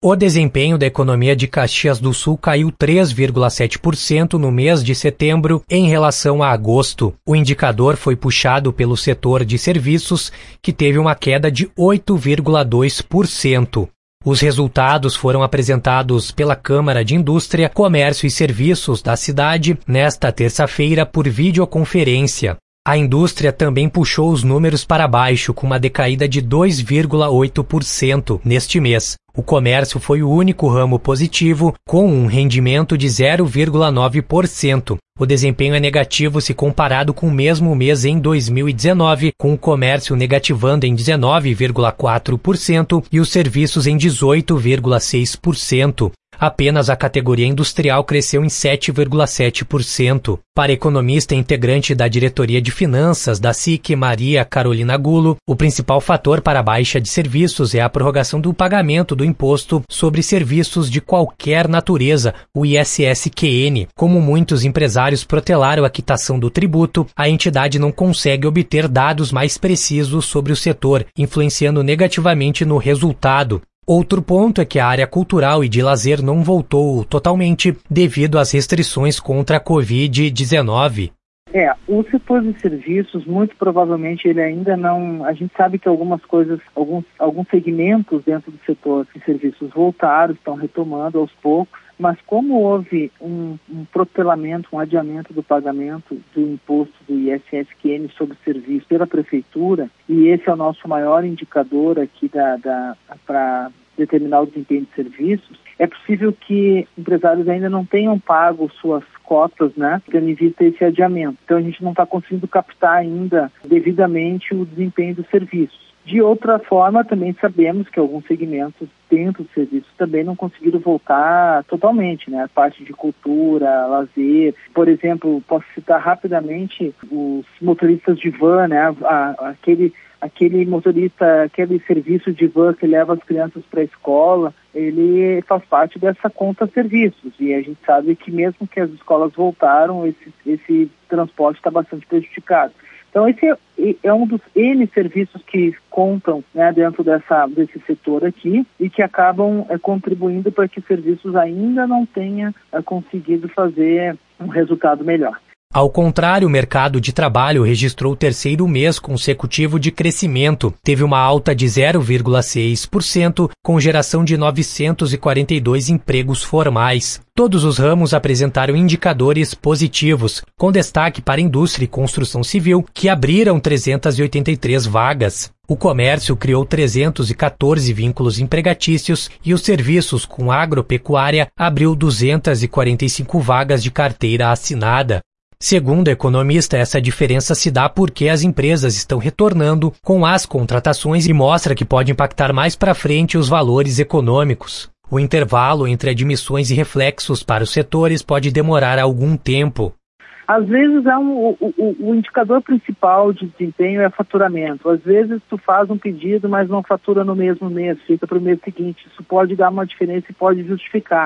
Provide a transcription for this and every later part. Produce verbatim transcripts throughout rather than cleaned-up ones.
O desempenho da economia de Caxias do Sul caiu três vírgula sete por cento no mês de setembro em relação a agosto. O indicador foi puxado pelo setor de serviços, que teve uma queda de oito vírgula dois por cento. Os resultados foram apresentados pela Câmara de Indústria, Comércio e Serviços da cidade nesta terça-feira por videoconferência. A indústria também puxou os números para baixo, com uma decaída de dois vírgula oito por cento neste mês. O comércio foi o único ramo positivo, com um rendimento de zero vírgula nove por cento. O desempenho é negativo se comparado com o mesmo mês em dois mil e dezenove, com o comércio negativando em dezenove vírgula quatro por cento e os serviços em dezoito vírgula seis por cento. Apenas a categoria industrial cresceu em sete vírgula sete por cento. Para a economista e integrante da diretoria de finanças da S I C, Maria Carolina Gulo, o principal fator para a baixa de serviços é a prorrogação do pagamento do imposto sobre serviços de qualquer natureza, o I S S Q N. Como muitos empresários protelaram a quitação do tributo, a entidade não consegue obter dados mais precisos sobre o setor, influenciando negativamente no resultado. Outro ponto é que a área cultural e de lazer não voltou totalmente devido às restrições contra a covid dezenove. É, o setor de serviços, muito provavelmente ele ainda não... A gente sabe que algumas coisas, alguns, alguns segmentos dentro do setor de serviços voltaram, estão retomando aos poucos, mas como houve um, um protelamento, um adiamento do pagamento do imposto do I S S Q N sobre serviço pela prefeitura, e esse é o nosso maior indicador aqui da, da, para determinar o desempenho de serviços, é possível que empresários ainda não tenham pago suas cotas, né, tendo em vista esse adiamento. Então a gente não está conseguindo captar ainda devidamente o desempenho dos serviços. De outra forma, também sabemos que alguns segmentos dentro do serviço também não conseguiram voltar totalmente, né? A parte de cultura, lazer. Por exemplo, posso citar rapidamente os motoristas de van, né? A, a, aquele, aquele motorista, aquele serviço de van que leva as crianças para a escola, ele faz parte dessa conta serviços. E a gente sabe que mesmo que as escolas voltaram, esse, esse transporte está bastante prejudicado. Então, esse é, é um dos N serviços que contam, né, dentro dessa, desse setor aqui e que acabam é, contribuindo para que os serviços ainda não tenham é, conseguido fazer um resultado melhor. Ao contrário, o mercado de trabalho registrou o terceiro mês consecutivo de crescimento. Teve uma alta de zero vírgula seis por cento, com geração de novecentos e quarenta e dois empregos formais. Todos os ramos apresentaram indicadores positivos, com destaque para a indústria e construção civil, que abriram trezentas e oitenta e três vagas. O comércio criou trezentos e quatorze vínculos empregatícios e os serviços com agropecuária abriu duzentas e quarenta e cinco vagas de carteira assinada. Segundo a economista, essa diferença se dá porque as empresas estão retornando com as contratações e mostra que pode impactar mais para frente os valores econômicos. O intervalo entre admissões e reflexos para os setores pode demorar algum tempo. Às vezes é um, o, o, o indicador principal de desempenho é faturamento. Às vezes tu faz um pedido, mas não fatura no mesmo mês, fica para o mês seguinte. Isso pode dar uma diferença e pode justificar.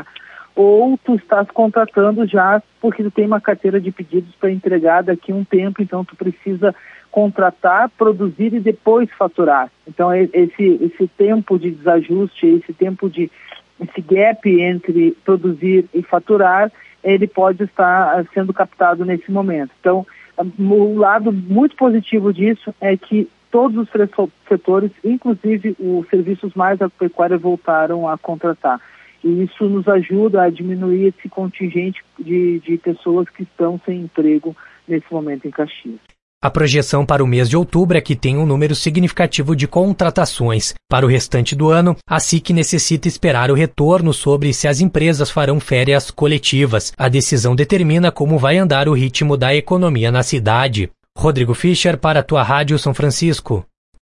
Ou tu estás contratando já porque tu tem uma carteira de pedidos para entregar daqui a um tempo, então tu precisa contratar, produzir e depois faturar. Então esse, esse tempo de desajuste, esse tempo de esse gap entre produzir e faturar, ele pode estar sendo captado nesse momento. Então, o lado muito positivo disso é que todos os três setores, inclusive os serviços mais agropecuários, voltaram a contratar. E isso nos ajuda a diminuir esse contingente de, de pessoas que estão sem emprego nesse momento em Caxias. A projeção para o mês de outubro é que tem um número significativo de contratações. Para o restante do ano, a S I C necessita esperar o retorno sobre se as empresas farão férias coletivas. A decisão determina como vai andar o ritmo da economia na cidade. Rodrigo Fischer para a tua Rádio São Francisco.